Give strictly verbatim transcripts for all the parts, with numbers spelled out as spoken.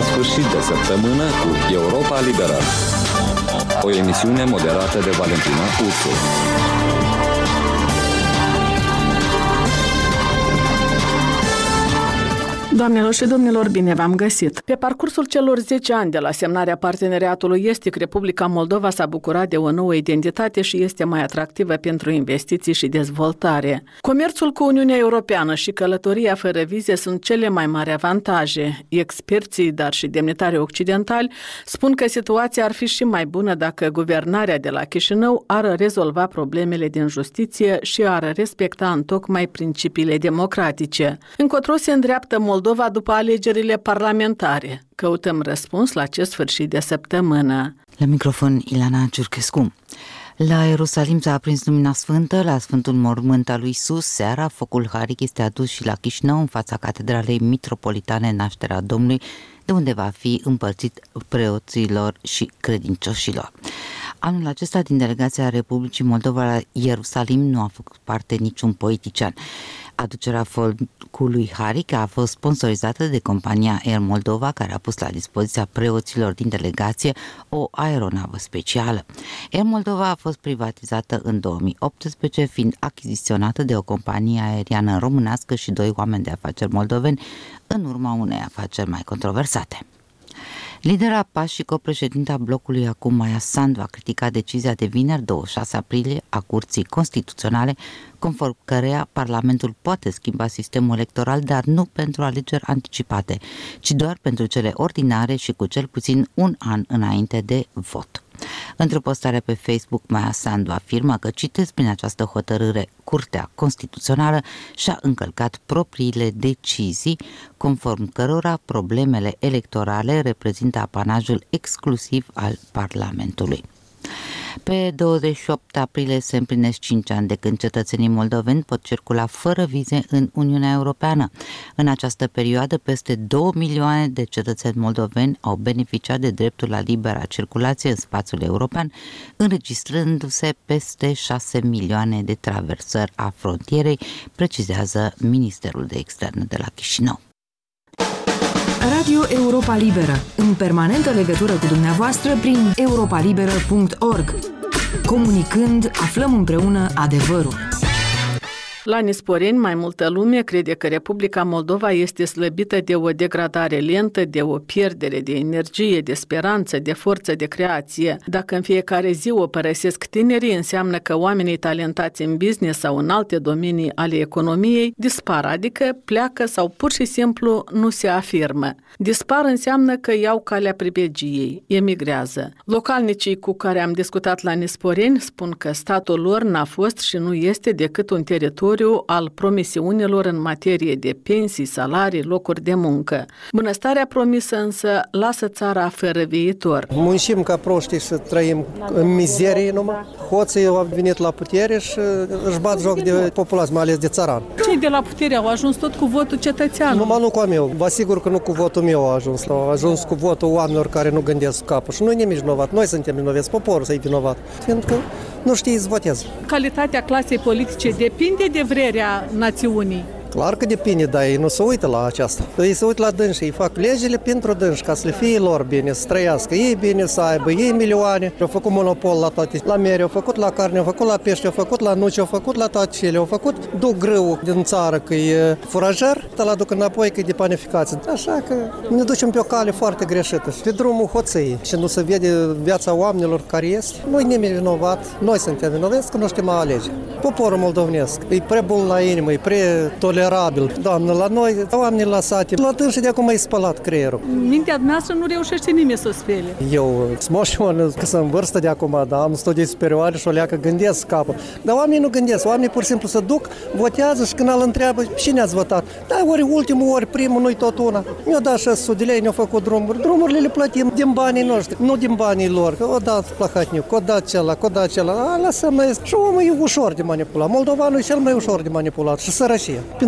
sfârșit de săptămână cu Europa Liberă. O emisiune moderată de Valentina Ursu. Doamnelor și domnilor, bine v-am găsit! Pe parcursul celor zece ani de la semnarea parteneriatului estic, Republica Moldova s-a bucurat de o nouă identitate și este mai atractivă pentru investiții și dezvoltare. Comerțul cu Uniunea Europeană și călătoria fără vize sunt cele mai mari avantaje. Experții, dar și demnitarii occidentali spun că situația ar fi și mai bună dacă guvernarea de la Chișinău ar rezolva problemele din justiție și ar respecta întocmai principiile democratice. Încotro se îndreaptă Moldova Moldova după alegerile parlamentare. Căutăm răspuns la acest sfârșit de săptămână. La microfon, Ilana Ciurchescu. La Ierusalim s-a aprins lumina sfântă, la Sfântul Mormânt al lui Iisus. Seara, focul haric este adus și la Chișinău, în fața Catedralei Mitropolitane Nașterea Domnului, de unde va fi împărțit preoților și credincioșilor. Anul acesta, din delegația Republicii Moldova la Ierusalim, nu a făcut parte niciun politician. Aducerea focului haric a fost sponsorizată de compania Air Moldova, care a pus la dispoziția preoților din delegație o aeronavă specială. Air Moldova a fost privatizată în două mii optsprezece, fiind achiziționată de o companie aeriană românească și doi oameni de afaceri moldoveni, în urma unei afaceri mai controversate. Lidera P A S și copreședinta blocului acum, Maia Sandu, a criticat decizia de vineri, douăzeci și șase aprilie, a Curții Constituționale, conform căreia Parlamentul poate schimba sistemul electoral, dar nu pentru alegeri anticipate, ci doar pentru cele ordinare și cu cel puțin un an înainte de vot. Într-o postare pe Facebook, Maia Sandu afirmă că, citesc, prin această hotărâre, Curtea Constituțională și-a încălcat propriile decizii, conform cărora problemele electorale reprezintă apanajul exclusiv al Parlamentului. Pe douăzeci și opt aprilie se împlinesc cinci ani de când cetățenii moldoveni pot circula fără vize în Uniunea Europeană. În această perioadă, peste două milioane de cetățeni moldoveni au beneficiat de dreptul la libera circulație în spațiul european, înregistrându-se peste șase milioane de traversări a frontierei, precizează Ministerul de Externe de la Chișinău. Radio Europa Liberă, în permanentă legătură cu dumneavoastră prin europa liberă punct org. Comunicând, aflăm împreună adevărul. La Nisporeni, mai multă lume crede că Republica Moldova este slăbită de o degradare lentă, de o pierdere de energie, de speranță, de forță de creație. Dacă în fiecare zi o părăsesc tinerii, înseamnă că oamenii talentați în business sau în alte domenii ale economiei dispar, adică pleacă sau pur și simplu nu se afirmă. Dispar înseamnă că iau calea privilegiei, emigrează. Localnicii cu care am discutat la Nisporeni spun că statul lor n-a fost și nu este decât un teritoriu al promisiunilor în materie de pensii, salarii, locuri de muncă. Bunăstarea promisă însă lasă țara fără viitor. Muncim ca proștii și trăim în mizerie numai. Hoții au venit la putere și își bat joc de populație, mai ales de țăran. Cei de la putere au ajuns tot cu votul cetățean. Numai nu cu a meu. Vă asigur că nu cu votul meu a ajuns. Au ajuns cu votul oamenilor care nu gândesc capul. Și nu-i nimic vinovat. Noi suntem vinovați, poporul să-i vinovat. Fiindcă nu știi să votezi. Calitatea clasei politice depinde de vrerea națiunii. Clar că depinde, dar ei nu se uită la aceasta. Ei se uită la dânsi, ei fac legile pentru dânsi, ca să le fie lor bine, să trăiască, ei bine să aibă, ei milioane. Au făcut monopol la toate, la mere, au făcut la carne, au făcut la pește, au făcut la nuci, au făcut la toate cele, au făcut, duc grâu din țară că e furajer, îl aduc înapoi că e de panificație. Așa că ne ducem pe o cale foarte greșită, pe drumul hoței și nu se vede viața oamenilor care este. Nu-i nimeni vinovat, noi suntem vinovați că nu știm a alege. Poporul moldovenesc e prea bun la inimă, e prea tolerant. Doamnă, la noi, oamenii la sate, la dânsi de acum e spălat creierul. Mintea noastră nu reușește nimeni să o spele. Eu smoșon, că sunt în vârstă de acum, dar am studii superioare și o leacă gândesc capul. Dar oamenii nu gândesc, oamenii pur și simplu se duc, votează și când îl întreabă, cine ați votat? Da, ori ultimul, ori primul, nu-i tot una. Mi-au dat șase sute de lei, ne-au făcut drumuri. Drumurile le plătim din banii noștri, nu din banii lor. Că o dat Plahatniuc, o dat cela, o dat cela. A, lasă-mă, și omul e ușor de manipulat. Moldovanul e cel mai ușor de manipulat și sărășie.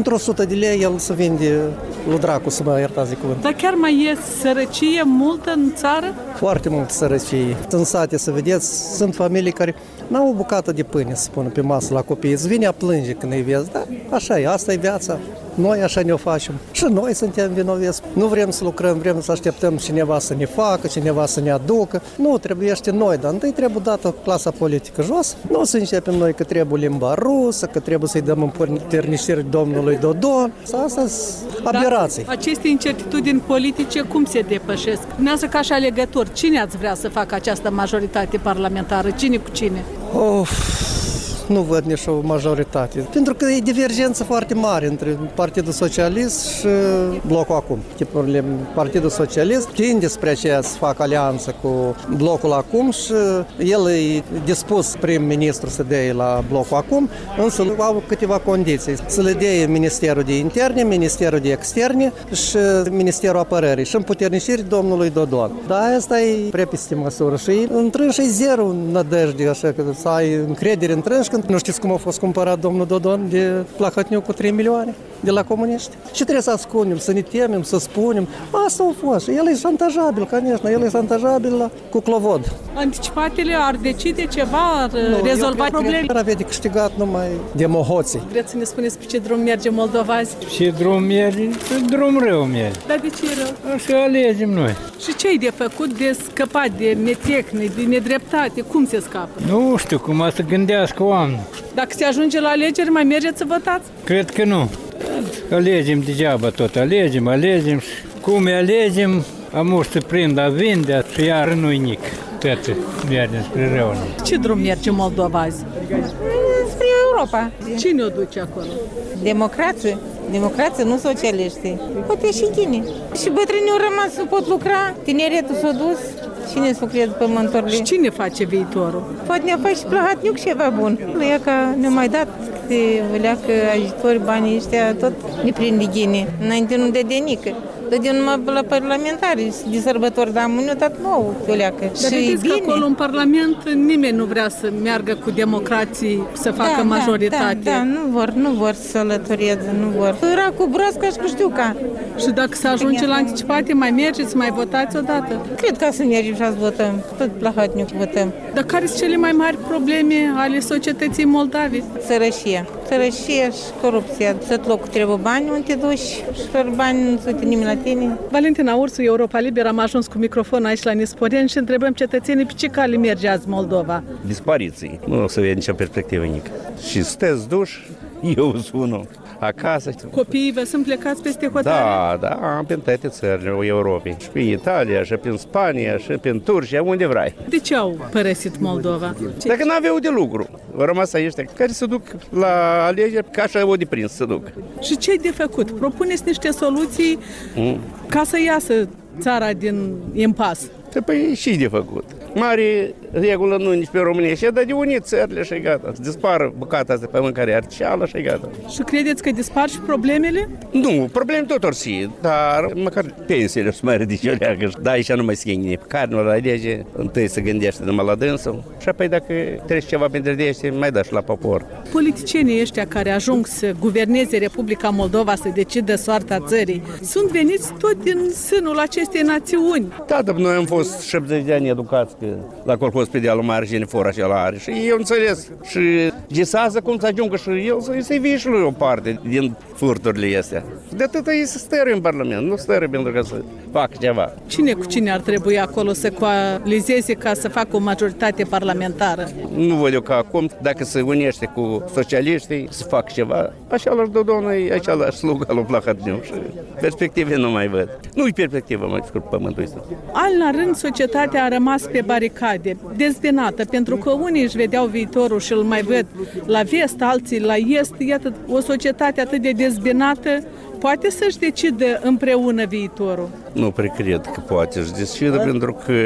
Pentru o sută de lei el se vinde lui dracu, să mă iertați de cuvânt. Dar chiar mai e sărăcie multă în țară? Foarte mult sărăcie. În sate, să vedeți, sunt familii care n-au o bucată de pâine, să spună, pe masă la copii. Îți vine a plânge când îi vezi. Da, așa e, asta e viața. Noi așa ne-o facem. Și noi suntem vinoveți. Nu vrem să lucrăm, vrem să așteptăm cineva să ne facă, cineva să ne aducă. Nu, trebuiește noi, dar întâi trebuie dată clasa politică jos. Nu să începem noi că trebuie limba rusă, că trebuie să-i dăm împuterniciri domnului Dodon. Asta sunt aberații. Dar aceste incertitudini politice cum se depășesc? Dumneavoastră ca și alegători, cine ați vrea să facă această majoritate parlamentară? Cine cu cine? Of. Nu văd nici o majoritate. Pentru că e divergență foarte mare între Partidul Socialist și Blocul Acum. Tipurile Partidul Socialist tinde spre aceea să facă alianță cu Blocul Acum și el e dispus prim-ministru să dea la Blocul Acum, însă au câteva condiții. Să le dea Ministerul de Interne, Ministerul de Externe și Ministerul Apărării și împuternicirii domnului Dodon. Dar asta e prea peste măsură și întrânși e zero nădejde, așa că să ai încredere întrânși. Nu știți cum a fost cumpărat domnul Dodon de Plahotniuc cu trei milioane de la comuniști? Și trebuie să ascundem, să ne temem, să spunem. Asta a fost. El e șantajabil, конечно, el e șantajabil cu Clovod. Anticipatele ar decide ceva, ar nu, rezolva probleme? Ar avea de câștigat numai de mohoții. Vreți să ne spuneți pe ce drum merge Moldova azi? Ce drum merge? Drum rău merge. Dar de ce rău? Așa alegem noi. Și ce-i de făcut de scăpat de netehne, de nedreptate? Cum se scapă? Nu știu, cum să gândească oameni. Dacă se ajunge la alegeri, mai mergeți să votați? Cred că nu. Alegem degeaba tot, alegem, alegem și cum alegem, am să prind a vinde și iar nu-i nic. Toate mergem spre rău. Ce drum merge Moldova azi? Spre Europa. Cine o duce acolo? Democrație. Democrație, nu socialiști. Poate și tine. Și bătrânii au rămas să pot lucra, tineretul s-a dus. Cine să lucreze pe mântorile? Și cine face viitorul? Poate ne-a face și Plahotniuc ceva bun. Ea că ne-a mai dat câte leacă ajutori, banii ăștia, tot ne prinde ghine. Înainte nu dădea nică. Dădea numai la parlamentari, de sărbători, dar am dat nou o leacă. Dar vedeți că acolo în Parlament nimeni nu vrea să meargă cu democrații, să facă da, majoritate. Da, da, nu vor, nu vor să alătureze, nu vor. Era cu broasca și cu știu ca. Și dacă se ajunge la anticipate, mai mergeți, mai votați odată? Cred că să mergem și să votăm. Tot Plahotniuc votăm. Dar care sunt cele mai mari probleme ale societății Moldavei? Sărășia. Sărășia și corupția. Tot locul trebuie bani, unde te duci și fără bani nu se uite nimeni la tine. Valentina Ursu, Europa Liberă, am ajuns cu microfon aici la Nisporeni și întrebăm cetățenii pe ce cale merge azi Moldova. Dispariții. Nu o să vede nicio perspectivă nici. Și sunteți duși, eu sunt unul acasă. Copiii vă sunt plecați peste hotare? Da, da, am prin toate țările Europei. Și prin Italia, și prin Spania, și prin Turcia, unde vrei. De ce au părăsit Moldova? Dacă n-aveau de lucru, au rămas aici, care se duc la alegeri, ca așa o de prins să duc. Și ce-i de făcut? Propuneți niște soluții mm. ca să iasă țara din impas. Păi și de făcut. Mare regulă nu nici pe România, și dar de unii țările și gata. Dispară bucata asta pe mâncare artificială și gata. Și credeți că dispar și problemele? Nu, probleme tot or fi, dar măcar pensiile să mai ridice o leagă. Da, aici nu mai schimbi carnea la lege, întâi să gândește numai la dânsul și apoi dacă treci ceva pentru dește, mai da și la popor. Politicienii ăștia care ajung să guverneze Republica Moldova, să decidă soarta țării, sunt veniți tot din sânul acestei națiuni. Da, dar noi am fost șaptezeci de ani educați că la colhoz pe dealul mare Genifor acela are și eu înțeles și gisează cum să ajungă și el să-i vie și lui o parte din furturile astea. De atât ei să stăre în Parlament, nu stăre pentru că să facă ceva. Cine cu cine ar trebui acolo să coalizeze ca să facă o majoritate parlamentară? Nu văd eu că acum, dacă se unește cu socialiștii să facă ceva, așa la Dodon e același slugă lui Plahotniuc și perspective nu mai văd. Nu-i perspectivă mai scurt pământul ăsta. An la rând, societatea a rămas pe baricade, dezbinată, pentru că unii își vedeau viitorul și îl mai văd la vest, alții la est. Iată, o societate atât de dezbinată poate să-și decidă împreună viitorul. Nu prea cred că poate să-și decidă, pentru că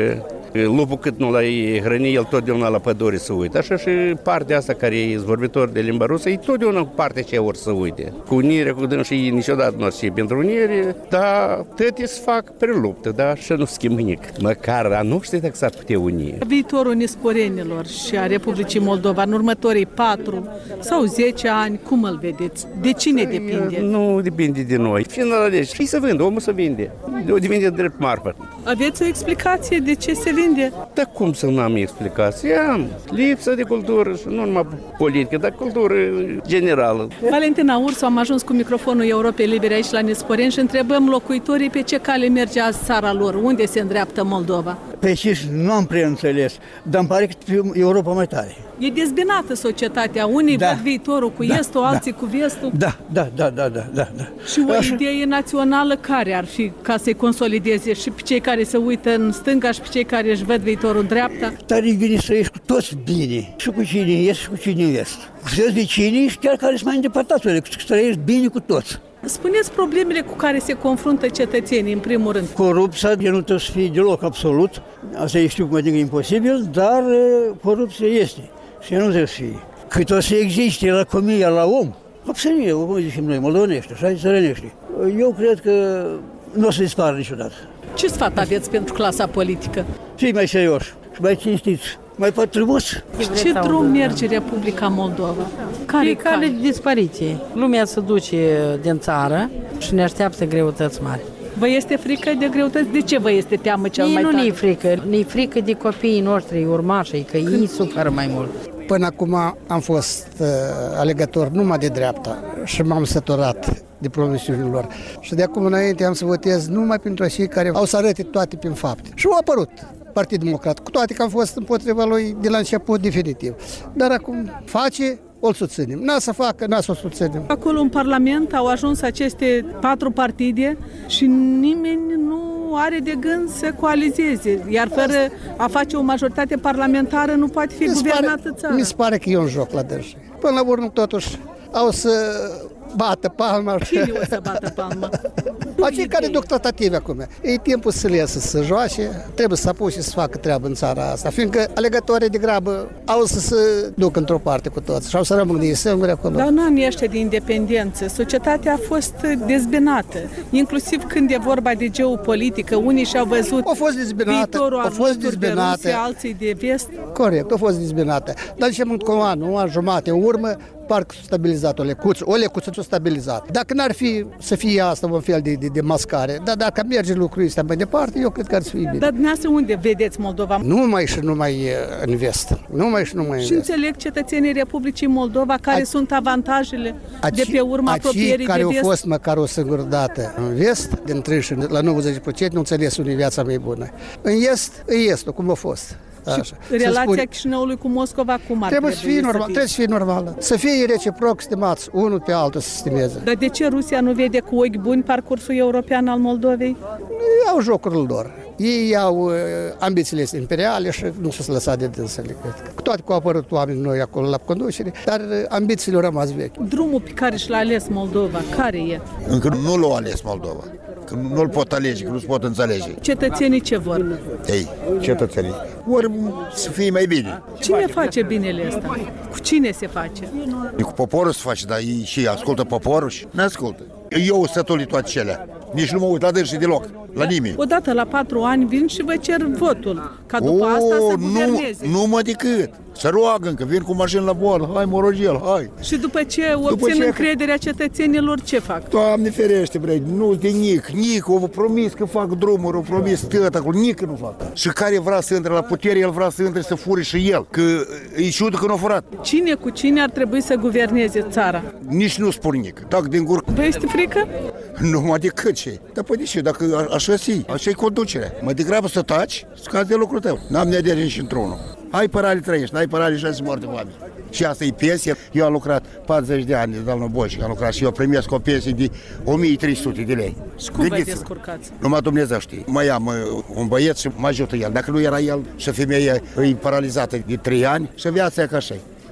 Lupul cât nu l-ai hrăni, el totdeauna la pădure să uite. Așa și partea asta care e vorbitor de limba rusă, e totdeauna partea ce ori să uite. Cu unirea, cu dânsii niciodată nu ar fi pentru unire, dar tăte să fac preluptă, da, și nu schimbă nimic. Măcar a nu știu dacă s-ar putea uni. Viitorul nisporenilor și a Republicii Moldova în următorii patru sau zece ani, cum îl vedeți? De cine depinde? Nu depinde de noi. Fiind la lege, și să vândă, omul să vinde. O devine drept marfă. Aveți o explicație de ce se vinde? Dar cum să nu am explicație? Am lipsă de cultură și nu numai politică, dar cultură generală. Valentina Ursu, am ajuns cu microfonul Europei Libere aici la Nisporeni și întrebăm locuitorii pe ce cale merge azi țara lor, unde se îndreaptă Moldova. Pe ce nu am prea înțeles, dar îmi pare că Europa mai tare. E dezbinată societatea, unii da. văd viitorul cu da, estul, da, alții cu vestul. Da, da, da, da, da, da. da. Și o Așa. idee națională care ar fi ca să-i consolideze și pe cei care se uită în stânga și pe cei care își văd viitorul în dreapta? Dar e bine să ieși cu toți bine, și cu cine e și cu cine este. Cu toți vecinii și chiar care sunt mai îndepărtați, să trăiești bine cu toți. Spuneți problemele cu care se confruntă cetățenii, în primul rând. Corupția nu trebuie să fie deloc absolut, asta știu cum adică imposibil, dar corupția este și nu trebuie să fie. Cât o să existe la comia, la om, observie, cum zicem noi, moldovenești, așa, țărănești. Eu cred că nu o să dispară niciodată. Ce sfat aveți pentru clasa politică? Fii mai serioși și mai cinstiți, mai patrimoși. Ce drum merge Republica Moldova? Care e cale de dispariție. Lumea se duce din țară și ne așteaptă greutăți mari. Vă este frică de greutăți? De ce vă este teamă cel ei mai nu tare? Ne-i frică, ne-i frică de copiii noștri urmașii, că Când? ei suferă mai mult. Până acum am fost uh, alegător numai de dreapta și m-am săturat de promisiunile lor. Și de acum înainte am să votez numai pentru cei care au să arăte toate prin fapte. Și au apărut Partidul Democrat, cu toate că am fost împotriva lui de la început definitiv. Dar acum face, o susținem. N-a să facă, n-a să o susținem. Acolo în Parlament au ajuns aceste patru partide și nimeni nu are de gând să coalizeze, iar fără a face o majoritate parlamentară nu poate fi guvernată țara. Mi se pare că e un joc la dânsii. Până la urmă, totuși, au să bată palma. Cine o să bată palma? Acei care duc tratative acum. E timpul să le iasă să joace, trebuie să apuce să facă treabă în țara asta, fiindcă alegătorii de grabă au să se ducă într-o parte cu toți și au să rămână de singuri acolo. Dar în anii ăștia de independență, societatea a fost dezbinată, inclusiv când e vorba de geopolitică, unii și-au văzut a fost dezbinată, viitorul a fost dezbinată, de Rusia, alții de vest. Corect, a fost dezbinată. Dar ce mult cu un an, un an jumate, în urmă, parcă s-a stabilizat o lecuță, o lecuță s-a stabilizat. Dacă n-ar fi să fie asta un fel de, de, de mascare, dar dacă merge lucrurile astea mai departe, eu cred că ar fi bine. Dar dumneavoastră unde vedeți Moldova? Nu mai și numai în vest. Nu mai și numai în și vest. înțeleg cetățenii Republicii Moldova care a, sunt avantajele aci, de pe urma apropierii care de vest? au fost măcar o singură dată în vest, din treizeci la nouăzeci la sută, nu înțeles unde viața mai bună. În est, în estul, cum a fost. Așa. Relația spune, Chișinăului cu Moscova cum ar trebuie să fie normal, trebuie să fie normală. Să fie reciproc stimați, unul pe altul să stimeze. Dar de ce Rusia nu vede cu ochi buni parcursul european al Moldovei? Ei au jocurile lor. Ei au uh, ambițiile imperiale și nu s-au lăsat de dânsele. Cu toate că au apărut oameni noi acolo la conducere, dar uh, ambițiile au rămas vechi. Drumul pe care și l-a ales Moldova, care e? Încă nu l-au ales Moldova. Că nu-l pot alege, că nu-ți pot înțelege. Cetățenii ce vor? Ei, cetățenii. Ori să fie mai bine. Cine face binele ăsta? Cu cine se face? E cu poporul se face, dar ei și ascultă poporul și nu ascultă. Eu sătul toate cele. Nici nu mă uit la dânsii deloc, la nimeni. Odată la patru ani vin și vă cer votul, ca după o, asta să guverneze. Nu, numai decât. Să roagă încă, vin cu mașini la boală, hai morogel, hai. Și după ce obțin după ce... încrederea cetățenilor, ce fac? Doamne ferește, bre, nu de nic, nic, au promis că fac drumuri, au promis tot acolo, nic nu fac. Și care vrea să intre la putere, el vrea să intre să fure și el, că e ciudă că nu a furat. Cine cu cine ar trebui să guverneze țara? Nici nu spun nic, tac din gură. Vă este frică? Nu, mă decât ce. Dar păi de ce, dacă așa e, așa e conducerea. Mă degrabă să taci, scazi de lucrul tău. N-am nedere nici într-unul. Ai părare trăiești, n-ai părare și se moarte oameni. Și asta e pensie. Eu am lucrat patruzeci de ani de la Boșic, am lucrat și eu primesc o pensie de o mie trei sute de lei. Și cum vă descurcați? Numai Dumnezeu știe. Mai am un băiet și mă ajută el. Dacă nu era el și femeia e paralizată de trei ani și viața e ca așa.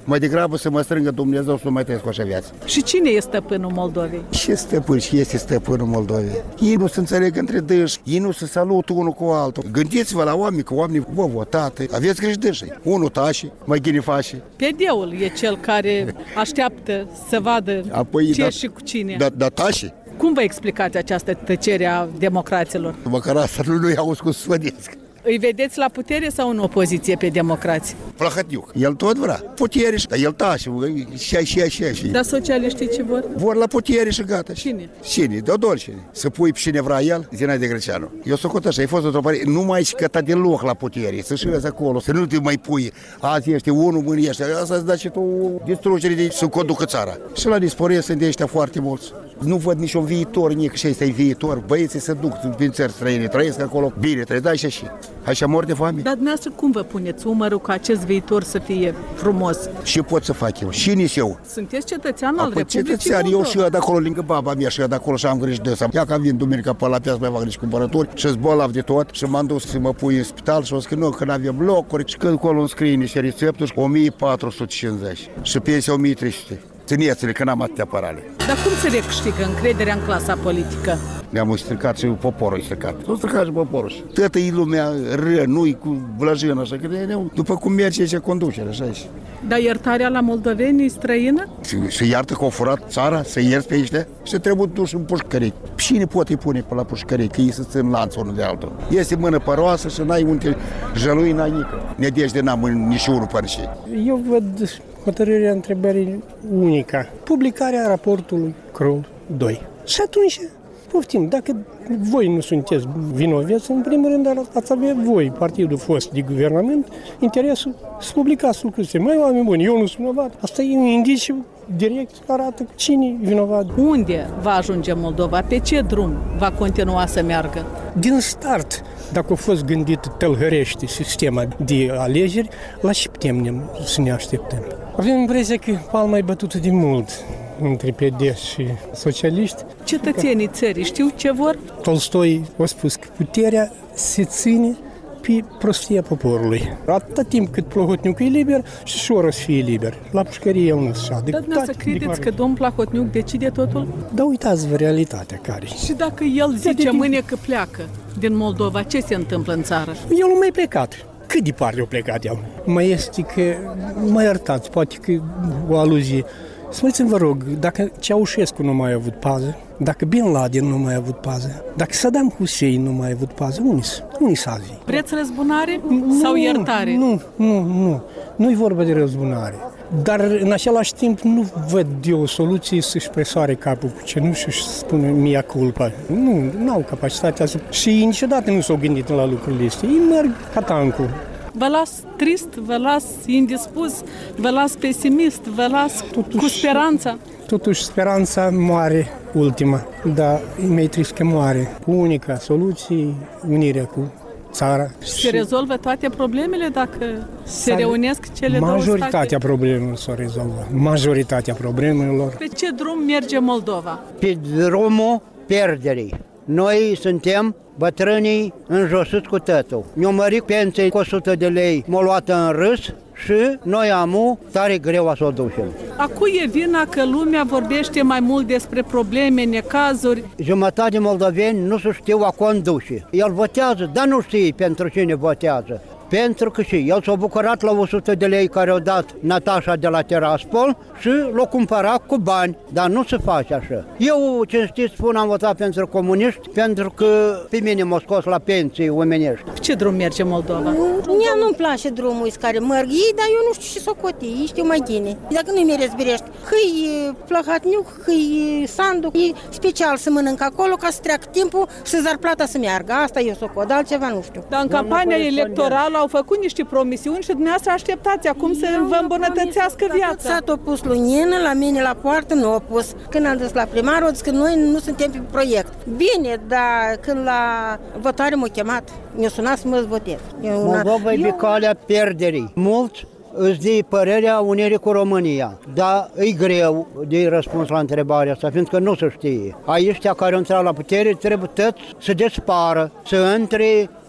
Mai degrabă să mă strângă Dumnezeu să nu mai trăiesc cu așa viață. Și cine e stăpânul Moldovei? Ce stăpân și este stăpânul Moldovei? Ei nu se înțeleg între dâși, ei nu se salută unul cu altul. Gândiți-vă la oameni, că oamenii vă votate, aveți grijă dâși. Unul tași, mai ghini faci. P D-ul e cel care așteaptă să vadă apoi, ce da, și cu cine. Da, da tași. Cum vă explicați această tăcere a democraților? Măcar asta nu nu i-au scos sfădesc. Îi vedeți la putere sau în opoziție pe democrați? Plahătniuc. El tot vrea. Putere și el tași. Și și și și. Dar socialiștii ce vor? Vor la putere și gata. Cine? Cine? Dodol cine? Să pui pe cine vrea el, Zinai de Greceanu. Eu s-o cot așa, ai fost într-o pare, nu mai scăta deloc la putere, să șezi acolo, să nu te mai pui. Azi ești unul, mâine ești. Asta îți da și tu distrugere de să conducă țara. Și la dispore sunt de ăștia foarte mulți. Nu văd niciun viitor, nici și ăsta e viitor. Băieții se duc prin țări străine, trăiesc acolo, bine, trăiesc, da, și și. Așa mor de foame. Dar dumneavoastră cum vă puneți umărul ca acest viitor să fie frumos? Ce pot să fac eu? Și nici eu. Sunteți cetățean al Republicii cetățean, eu și eu de acolo, lângă baba mea, și eu de acolo și am grijă de ăsta. Ia că vin duminica pe la piață, mai fac niște cumpărături și-s bolnav de tot și m-am dus să mă pui în spital și o că nu, că n-avem locuri și când acolo îmi scrie niște rețepturi, o mie patru sute cincizeci și pensia o mie trei sute. Țineți-le că n-am atâtea parale. Dar cum se recâștigă încrederea în clasa politică? Ne-am stricat și poporul e stricat. S-a stricat și poporul. Toată e lumea ră, nu-i cu blajână, așa că după cum merge ce conducere, așa e. Dar iertarea la moldoveni e străină? Se iartă că au furat țara, să ierți pe ăștia și se trebuie duși în pușcării. Cine poate pune pe la pușcării, că ei se țin lanțul unul de altul. Este mână păroasă și n-ai unde jălui, n-ai nică. Nedejde n-am nici unul până și. Eu văd hotărârea întrebării unica. Publicarea raportului Kroll doi. Și atunci, poftim, dacă voi nu sunteți vinovați, în primul rând ați avea voi, partidul fost de guvernament, interesul să publicați lucrurile. Mai oameni buni, eu nu sunt vinovat. Asta e un indiciu direct, arată cine e vinovat. Unde va ajunge Moldova? Pe ce drum va continua să meargă? Din start, dacă a fost gândit tălhărește sistema de alegeri, la ce putem să ne așteptăm? Avem impresia că palma e bătută de mult între P D și socialiști. Cetățenii țării știu ce vor? Tolstoi a spus că puterea se ține pe prostia poporului. Atâta timp cât Plahotniuc e liber, și Șoră să fie liber. La pușcărie el nu se șade. Dar dumneavoastră credeți că domnul Plahotniuc decide totul? Da, uitați-vă realitatea care. Și dacă el zice mâine că pleacă din Moldova, ce se întâmplă în țară? El nu mai plecat. Cât departe a plecat el? Mai este că, mă iertați, poate că o aluzie. Spuneți-mi, vă rog, dacă Ceaușescu nu mai a avut pază, dacă Bin Laden nu mai a avut pază, dacă Saddam Hussein nu mai a avut pază, unii s-a zi? Vreți răzbunare sau iertare? Nu, nu, nu. Nu-i vorba de răzbunare. Dar în același timp nu văd de o soluție să-și presoare capul cu cenușă și să spună mea culpa. Nu, n-au capacitatea să... Și niciodată nu s-au gândit la lucrurile astea. Ei merg ca tancul. Vă las trist, vă las indispus, vă las pesimist, vă las totuși, cu speranța. Totuși speranța moare ultima, dar e mai trist că moare. Unica soluție, unirea cu țara. Și se rezolvă toate problemele dacă se reunesc cele două state? Majoritatea problemelor s-o rezolvă. Majoritatea problemelor. Pe ce drum merge Moldova? Pe drumul pierderii. Noi suntem bătrânii înjosiți cu tătul. Ne-au mărit pensiei cu o sută de lei, m-au luat în râs și noi am tare greu să o ducem. A cui e vina că lumea vorbește mai mult despre probleme, necazuri? Jumătate de moldoveni nu se știu a conduce. El votează, dar nu știe pentru cine votează. Pentru că și el s-a bucurat la o sută de lei care au dat Natașa de la Tiraspol și l-a cumpărat cu bani, dar nu se face așa. Eu, cinstit spun, am votat pentru comuniști pentru că pe mine m-au scos la pensii omenești. Ce drum merge Moldova? Mie nu-mi place drumul care merg ei, dar eu nu știu ce s-o cote, ei știu mai bine. Dacă nu-i merezi birești, că-i Plahotniuc, că-i Sandu, e special să mănâncă acolo ca să treacă timpul și să-ți dar plata să meargă. Asta eu s-o cot, altceva nu știu. Dar în campania electorală au făcut niște promisiuni și dumneavoastră așteptați acum să vă îmbunătățească viața. S-a pus lunină, la mine la poartă nu a pus. Când am dus la primar, au zis că noi nu suntem pe proiect. Bine, dar când la votare m-a chemat, mi-a sunat să mă votez. Moldova e pe calea pierderii. Mulți îți de părerea unirii cu România, dar e greu de răspuns la întrebarea asta, fiindcă nu se știe. Aiștia care au intrat la putere trebuie tot să despară, să intre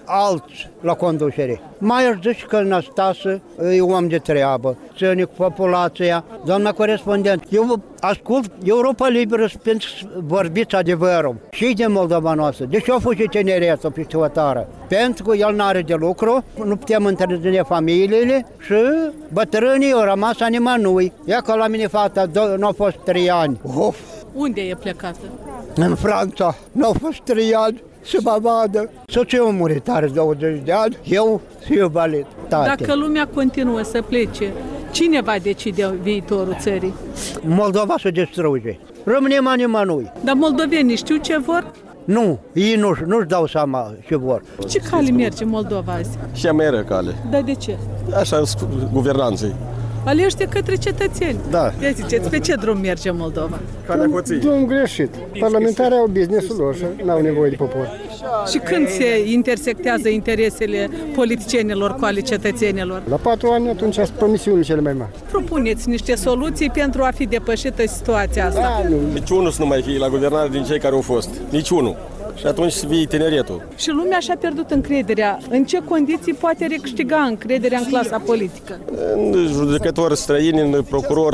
alți la conducere. Mai aș zice că Năstase e om de treabă, ține cu populația. Doamna corespondent, eu ascult Europa Liberă pentru vorbiți adevărul și de Moldova noastră. De ce a fost tineretul peste o țară? Pentru că el n-are de lucru, nu putem întreține familiile și bătrânii au rămas animanui. Ia că la mine fata nu a fost trei ani. Of. Unde e plecată? În Franța. Nu au fost trei ani să mă vadă. Soțul a murit, are douăzeci de ani, eu și valid. Dacă lumea continuă să plece, cine va decide viitorul țării? Moldova se distruge. Rămânem animanui. Dar moldovenii știu ce vor? Nu, ei nu, nu-și dau seama ce vor. Ce cale merge Moldova azi? Și a mai cale. Dar de ce? Așa, guvernanței. Aleși de către cetățeni. Da. Ia ziceți, pe ce drum merge Moldova? Drum greșit. Parlamentarii au business-ul lor și n-au nevoie de popor. Și când se intersectează interesele politicienilor cu ale cetățenilor? La patru ani atunci sunt promisiuni cele mai mari. Propuneți niște soluții pentru a fi depășită situația asta. Da, nu. Nici unul să nu mai fie la guvernare din cei care au fost. Nici unul. Și atunci să vii tineretul. Și lumea și-a pierdut încrederea. În ce condiții poate recâștiga încrederea în clasa politică? În judecători străini, în procuror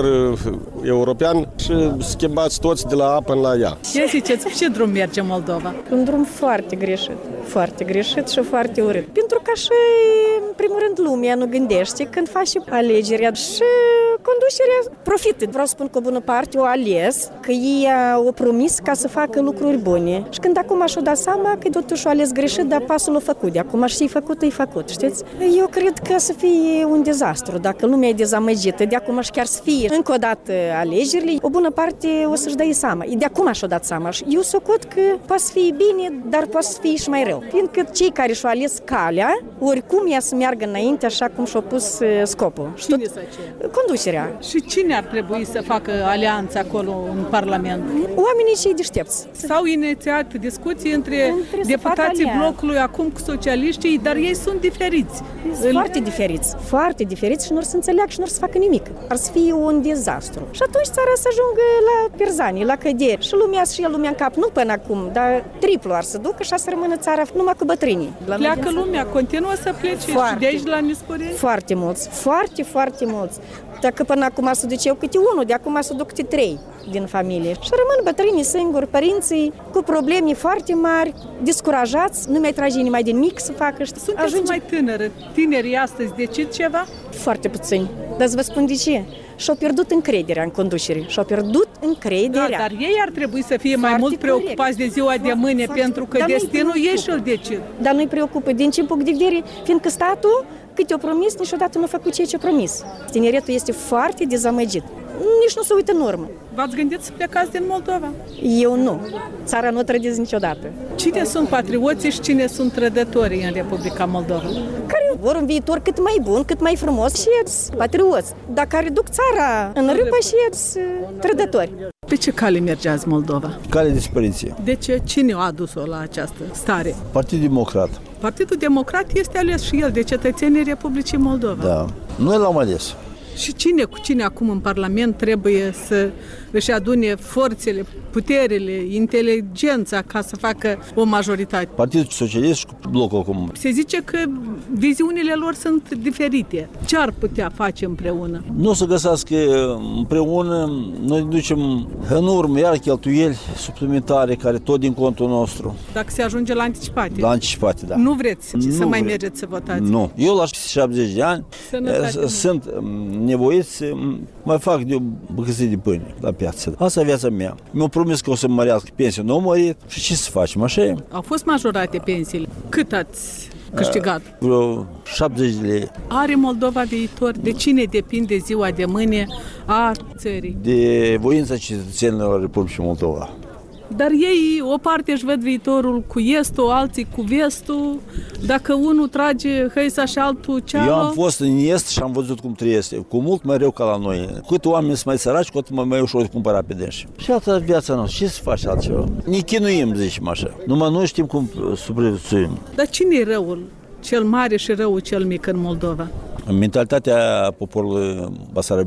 european și schimbați toți de la A până la ea. Ce ziceți, ce drum merge Moldova? Un drum foarte greșit. Foarte greșit și foarte urât. Pentru că și, în primul rând, lumea nu gândește când face alegerea și conducerea profită. Vreau să spun că o bună parte o ales, că ei au promis ca să facă lucruri bune. Și când acum și-o dat seama că totuși o ales greșit, dar pasul l-a făcut. De acum și-i făcut, e făcut, știți? Eu cred că să fie un dezastru. Dacă lumea e dezamăgită, de acum și chiar să fie încă o dată alegerile, o bună parte o să-și dea seama. De acum și-o dat seama. Eu socot că poate să fie bine, dar poate să fie și mai rău. Fiindcă cei care și-au ales calea, oricum ea să meargă înainte așa cum și-au pus scopul. Cine să ce? Conducerea. Și cine ar trebui să facă alianța acolo în Parlament? Oamenii cei deștepți. S-au inițiat discuții între, între deputații blocului acum cu socialiștii, dar ei sunt diferiți. Sunt foarte diferiți. Foarte diferiți și nu să înțeleagă și nu să facă nimic. Ar să fie un dezastru. Și atunci țara să ajungă la pierzanii, la căderi. Și lumea și ia lumea în cap, nu până acum, dar triplu ar să ducă și să rămână țara numai cu bătrânii. Pleacă lumea, continuă să plece foarte, și de aici la Nisporeni? Foarte mulți, foarte, foarte mulți. Dacă până acum se duceau câte unul, de acum se duc câte trei din familie. Și rămân bătrânii singuri, părinții cu probleme foarte mari, descurajați, nu mai trage nimeni din mic să facă. Sunteți ajunge... mai tânără. Tinerii astăzi decid ceva? Foarte puțini. Dar să vă spun de ce. Și-au pierdut încrederea în conducere. Și-au pierdut încrederea. Da, dar ei ar trebui să fie foarte mai mult preocupați corect. De ziua de mâine, foarte pentru că destinul ei și-l decid. Dar nu-i preocupă. Din ce punct de vedere, fiindcă statul, cât o promis, niciodată nu a făcut ceea ce a promis. Tineretul este foarte dezamăgit. Nici nu se uită în urmă. V-ați gândit să plecați din Moldova? Eu nu. Țara nu trădesc niciodată. Cine sunt patrioții și cine sunt trădătorii în Republica Moldova? Care vor un viitor cât mai bun, cât mai frumos și eți patrioți. Dar care duc țara în râpă și eți trădători. Pe ce cale mergeați Moldova? Cale de dispariție. De ce? Cine a adus-o la această stare? Partidul Democrat. Partidul Democrat este ales și el de cetățenii Republicii Moldova. Da. Noi l-am ales. Și cine cu cine acum în Parlament trebuie să își adune forțele, puterile, inteligența ca să facă o majoritate? Partidul Socialist și blocul comun. Se zice că viziunile lor sunt diferite. Ce ar putea face împreună? Nu o să găsească împreună, noi ducem în urmă iar cheltuieli suplimentare care tot din contul nostru. Dacă se ajunge la anticipate? La anticipate, da. Nu vreți nu să mai vreți. mergeți să votați? Nu. Eu la șaptezeci de ani Sănătate sunt nevoit să mai fac de o bucăție de pâine la piață. Asta e viața mea. Mi-au promis că o să mărească pensia, nu au mărit și ce să facem, așa e? Au fost majorate pensiile. Cât ați câștigat? Vreo șaptezeci de lei. Are Moldova viitor? De cine depinde ziua de mâine a țării? De voința cetățenilor Republicii Moldova. Dar ei, o parte își văd viitorul cu estul, alții cu vestul. Dacă unul trage hăisa și altul ceală... Eu am fost în est și am văzut cum trăiesc. Cu mult mai rău ca la noi. Cât oameni sunt mai săraci, cu atât mai, mai ușor de cumpăra pe dânsi. Și altă viața noastră. Ce să faci altceva? Ne chinuim, zicem așa. Numai noi știm cum supraviețuim. Dar cine e răul cel mare și răul cel mic în Moldova? Mentalitatea poporului basarabean.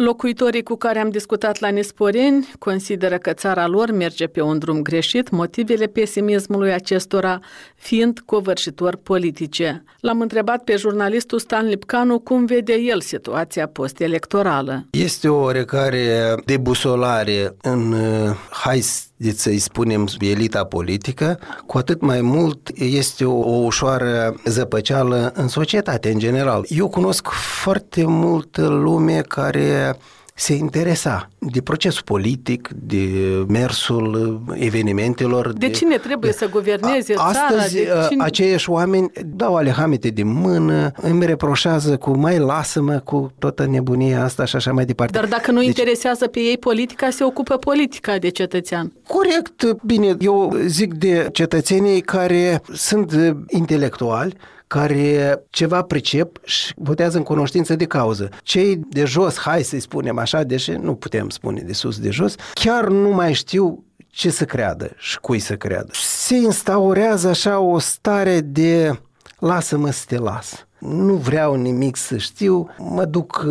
Locuitorii cu care am discutat la Nisporeni consideră că țara lor merge pe un drum greșit, motivele pesimismului acestora fiind covârșitori politice. L-am întrebat pe jurnalistul Stan Lipcanu cum vede el situația post-electorală. Este o oarecare debusolare în, hai să-i spunem, elita politică, cu atât mai mult este o, o ușoară zăpăceală în societate, în general. Eu cunosc foarte multă lume care se interesa de procesul politic, de mersul evenimentelor. De, de cine trebuie de, să guverneze a, țara? Astăzi, de cine... aceiași oameni dau alehamete de mână, îmi reproșează cu mai lasă-mă cu toată nebunia asta și așa mai departe. Dar dacă nu deci, interesează pe ei politica, se ocupă politica de cetățean. Corect, bine, eu zic de cetățenii care sunt intelectuali, care ceva pricep și votează în cunoștință de cauză. Cei de jos, hai să-i spunem așa, deși nu putem spune de sus de jos, chiar nu mai știu ce să creadă și cui să creadă. Se instaurează așa o stare de lasă-mă să te las. Nu vreau nimic să știu, mă duc,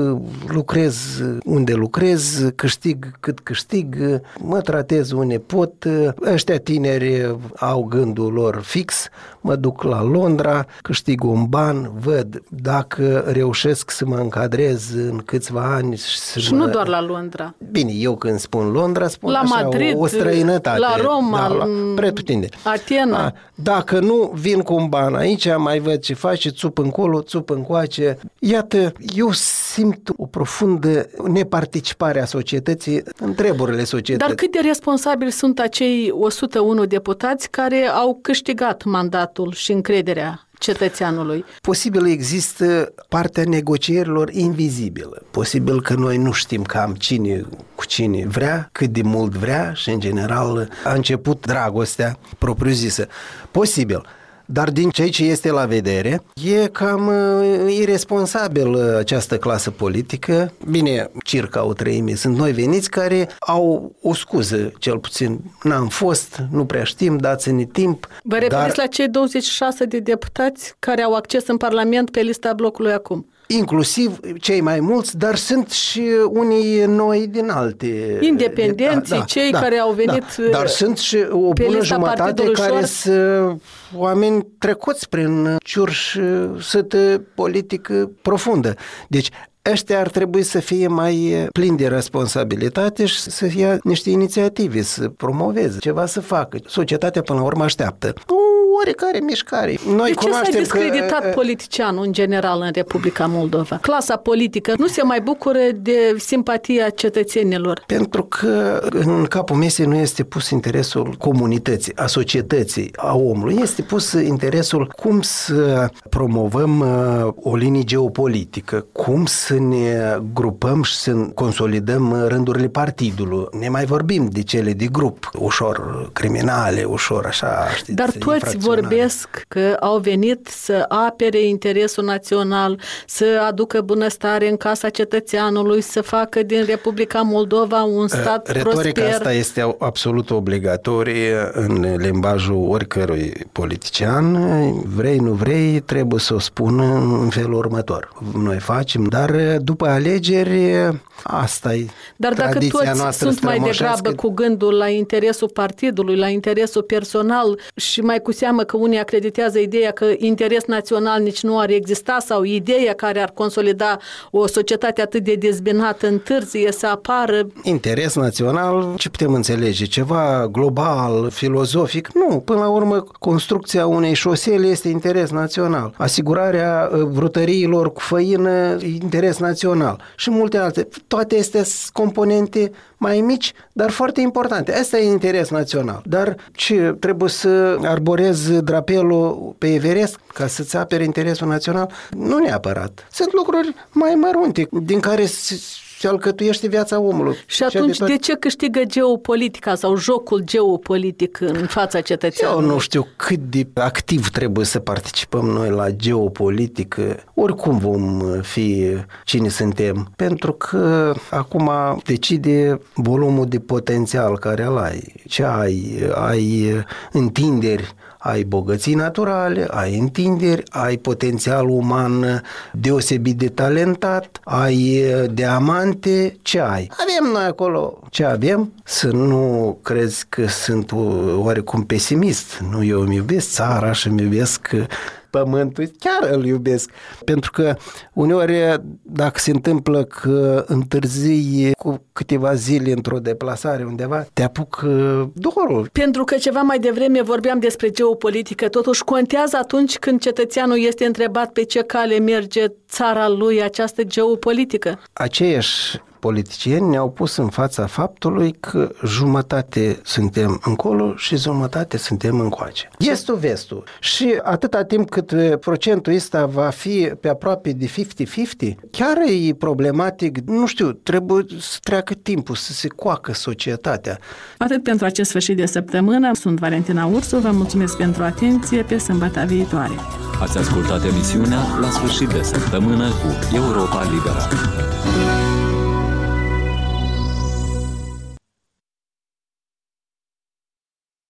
lucrez unde lucrez, câștig cât câștig, mă tratez unde pot, ăștia tineri au gândul lor fix, mă duc la Londra, câștig un ban, văd dacă reușesc să mă încadrez în câțiva ani. Și mă... nu doar la Londra. Bine, eu când spun Londra, spun la așa, Madrid, o, o străinătate. La Roma, da, la pretutindeni. Atena. Dacă nu vin cu un ban aici, mai văd ce faci, țup încolo, țup încoace. Iată, eu simt o profundă neparticipare a societății în treburile societății. Dar cât de responsabili sunt acei o sută unu deputați care au câștigat mandatul și încrederea cetățeanului? Posibil există partea negocierilor invizibilă. Posibil că noi nu știm cam cine cu cine vrea, cât de mult vrea și în general a început dragostea propriu-zisă. Posibil. Dar din ceea ce este la vedere, e cam uh, irresponsabil această clasă politică. Bine, circa o treime sunt noi veniți care au o scuză, cel puțin n-am fost, nu prea știm, dați-ne timp. Vă referiți dar... la cei douăzeci și șase de deputați care au acces în Parlament pe lista blocului acum? Inclusiv cei mai mulți, dar sunt și unii noi din alte... Independenții, da, cei da, care au venit da, dar sunt și o bună jumătate care sunt oameni trecuți prin ciurși sătă politică profundă. Deci ăștia ar trebui să fie mai plini de responsabilitate și să ia niște inițiative, să promoveze, ceva să facă. Societatea până la urmă așteaptă o oarecare mișcare. Noi de ce s-a discreditat că... politicianul în general în Republica Moldova? Clasa politică nu se mai bucură de simpatia cetățenilor? Pentru că în capul mesei nu este pus interesul comunității, a societății, a omului. Este pus interesul cum să promovăm o linie geopolitică, cum să ne grupăm și să consolidăm rândurile partidului. Ne mai vorbim de cele de grup, ușor criminale, ușor așa, știți, dar toți vorbesc că au venit să apere interesul național, să aducă bunăstare în casa cetățeanului, să facă din Republica Moldova un stat Retorica prosper. Retorica asta este absolut obligatorie în limbajul oricărui politician. Vrei, nu vrei, trebuie să o spună în felul următor. Noi facem, dar după alegeri asta e Dar dacă toți sunt mai degrabă cu gândul la interesul partidului, la interesul personal și mai cu seamă că unii acreditează ideea că interes național nici nu ar exista sau ideea care ar consolida o societate atât de dezbinată întârzie să apară. Interes național, ce putem înțelege? Ceva global, filozofic? Nu, până la urmă construcția unei șosele este interes național. Asigurarea brutăriilor cu făină, interes național și multe alte. Toate astea sunt componente mai mici, dar foarte importante. Asta e interes național. Dar ce, trebuie să arborezi drapelul pe Everest ca să-ți apere interesul național? Nu neapărat. Sunt lucruri mai mărunte, din care se alcătuiește viața omului. Și atunci de, de ce câștigă geopolitica sau jocul geopolitic în fața cetățeanului? Eu nu știu cât de activ trebuie să participăm noi la geopolitică. Oricum vom fi cine suntem. Pentru că acum decide volumul de potențial care îl ai. Ce ai? Ai întinderi, ai bogății naturale, ai întinderi, ai potențial uman deosebit de talentat, ai diamanți importante ce ai. Avem noi acolo ce avem, să nu crezi că sunt oarecum pesimist. Nu, eu îmi iubesc țara și îmi iubesc pământul, chiar îl iubesc. Pentru că uneori, dacă se întâmplă că întârzii cu câteva zile într-o deplasare undeva, te apucă dorul. Pentru că ceva mai devreme vorbeam despre geopolitică, totuși contează atunci când cetățeanul este întrebat pe ce cale merge țara lui această geopolitică? Aceiași politicieni ne-au pus în fața faptului că jumătate suntem încolo și jumătate suntem încoace. Estul, vestul. Și atâta timp cât procentul ăsta va fi pe aproape de cincizeci cincizeci, chiar e problematic, nu știu, trebuie să treacă timpul, să se coacă societatea. Atât pentru acest sfârșit de săptămână. Sunt Valentina Ursu, vă mulțumesc pentru atenție, pe sâmbătă viitoare. Ați ascultat emisiunea La sfârșit de săptămână cu Europa Liberă.